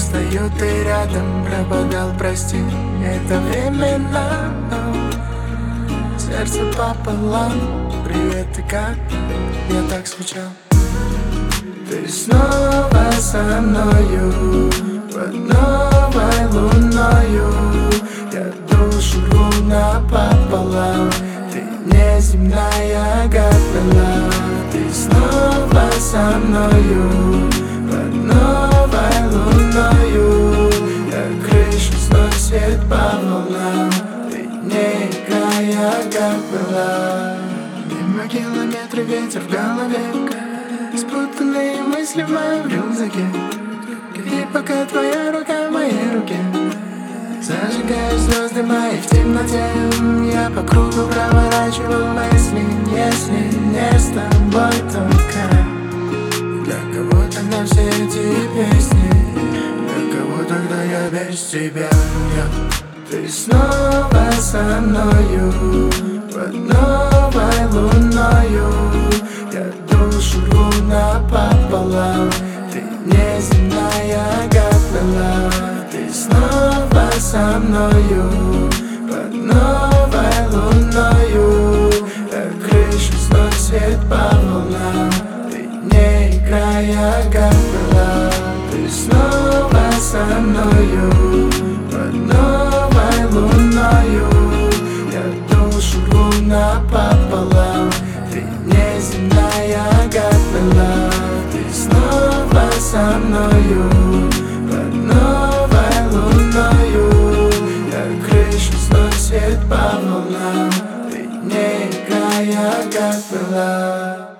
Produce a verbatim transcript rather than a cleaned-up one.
стою, ты рядом, пропадал, прости, это временно. Сердце пополам, привет, ты как? Я так скучал. Ты снова со мною, под новой луною. Я душу рву напополам, ты неземная гапела. Ты снова со мною, под новой луною. Я крышу сносит по волнам, ты не играя гапела. Мимо километры ветер в голове, спутанные мысли в моем рюкзаке. И пока твоя рука в моей руке, зажигаю звезды мои в темноте. Я по кругу проворачивал мысли, если не с тобой только. Для кого-то на все эти песни, для кого тогда я без тебя? Ты снова со мною, под новой луною. Я душу рву напополам, ты неземная гапела. Ты снова со мною, под новой луною. Я крышу сносит по волнам, ты не играя гапела. Ты снова со мною, под новой луною. Я душу рву напополам, ты неземная гапела. Ты снова со мною, под новой луною. Я крышу сносит по волнам, ты не играя гапела.